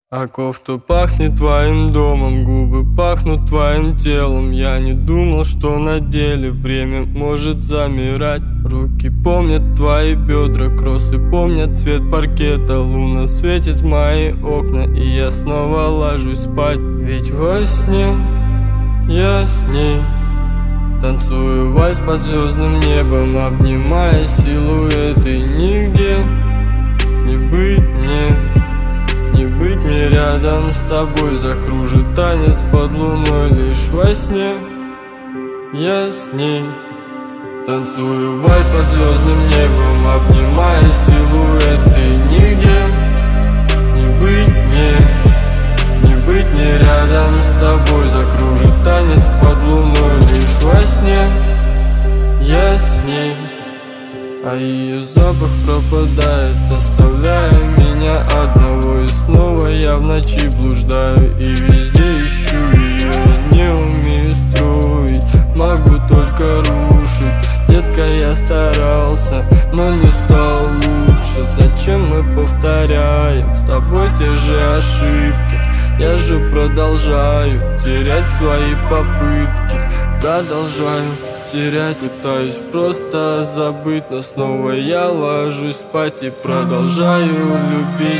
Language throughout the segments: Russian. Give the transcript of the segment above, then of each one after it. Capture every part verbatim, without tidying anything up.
А кофта пахнет твоим домом, губы пахнут твоим телом. Я не думал, что на деле время может замирать. Руки помнят твои бедра, кроссы помнят цвет паркета. Луна светит в мои окна, и я снова ложусь спать. Ведь во сне я с ней танцую вальс под звездным небом, обнимая силуэты. Нигде не быть мне, не быть мне рядом с тобой. Закружит танец под луной лишь во сне. Я с ней танцую вальс под звездным небом, обнимая силуэты. Нигде не быть мне, не быть мне рядом с тобой. Закружит танец под луной лишь во сне. Я с ней, а ее запах пропадает, оставляя меня одного. И снова я в ночи блуждаю и везде ищу ее. Не умею строить, могу только рушить. Детка, я старался, но не стал лучше. Зачем мы повторяем с тобой те же ошибки? Я же продолжаю терять свои попытки. Продолжаю терять, пытаюсь просто забыть, но снова я ложусь спать и продолжаю любить.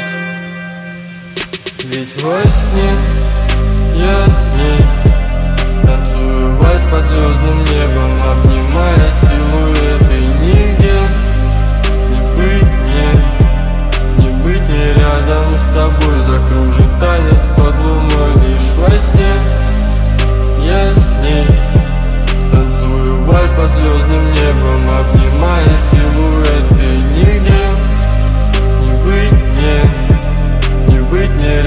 Ведь во сне я с ней танцую вальс под звездным небом, обнимая силуэты. Нигде не быть мне, не быть мне рядом с тобой. Закружит танец под луной лишь во сне. Я с ней танцую вальс под звездным небом, обнимая силуэты. Нигде не быть мне, не быть мне